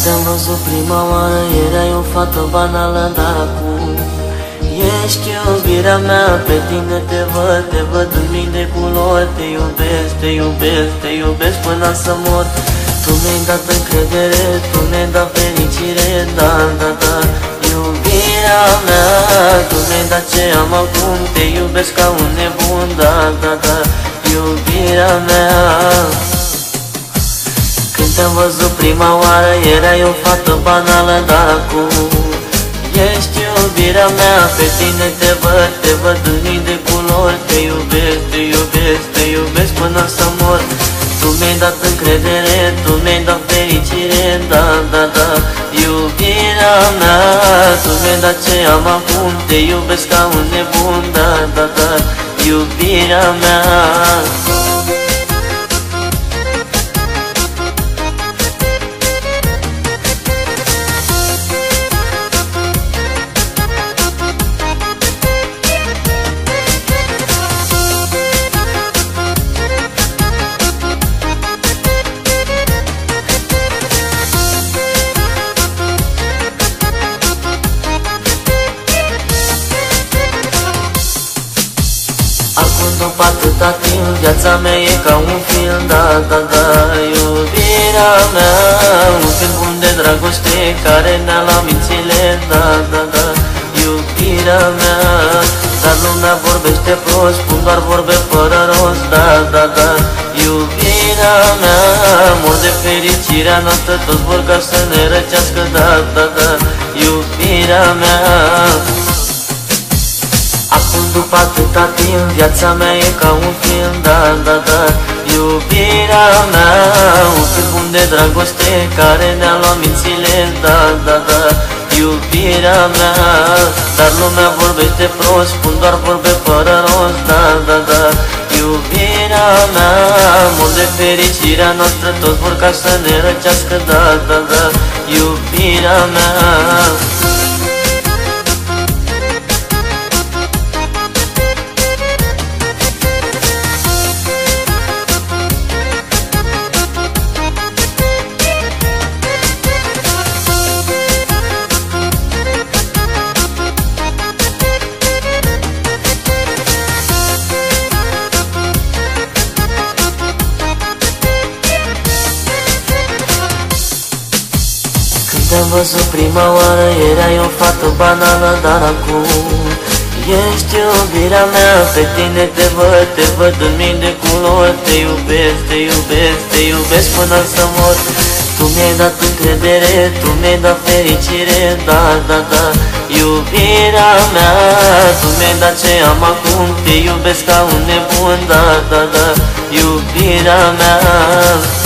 te-am văzut prima oară, erai o fată banală, dar acum ești iubirea mea. Pe tine te văd în mii de culori. Te iubesc, te iubesc, te iubesc până să mor. Tu mi-ai dat încredere, tu mi-ai dat fericire, da, da, da, iubirea mea. Tu mi-ai dat ce am acum, te iubesc ca un nebun, da, da, da, iubirea mea. Când te-am văzut prima oară, erai o fată banală, dar acum ești iubirea mea. Pe tine te văd în mii de culori. Te iubesc, te iubesc, te iubesc până să mor. Tu mi-ai dat încredere, tu mi-ai dat fericire, da, da, da, iubirea mea. Tu mi-ai dat ce am acum, te iubesc ca un nebun, da, da, da, iubirea mea. Acum după atâta timp, viața mea e ca un film, da, da, da, iubirea mea. Un film bun de dragoste care ne-a luat mințile, da, da, da, iubirea mea. Dar lumea vorbește prost, spun doar vorbe fără rost, da, da, da, iubirea mea. Mor de fericirea noastră, toți vor ca să ne răcească, da, da, da, iubirea mea. Acum după atâta timp, viața mea e ca un film, da, da, da, iubirea mea. Un film bun de dragoste care ne-a luat mințile, da, da, da, iubirea mea. Dar lumea vorbește prost, spun doar vorbe fără rost, da, da, da, iubirea mea. Mor de fericirea noastră, toți vor ca să ne răcească, da, da, da, iubirea mea. Te-am văzut prima oară, erai o fată banală, dar acum ești iubirea mea. Pe tine te văd în mii de culori. Te iubesc, te iubesc, te iubesc până să mor. Tu mi-ai dat încredere, tu mi-ai dat fericire, da, da, da, iubirea mea. Tu mi-ai dat ce am acum, te iubesc ca un nebun, da, da, da, iubirea mea.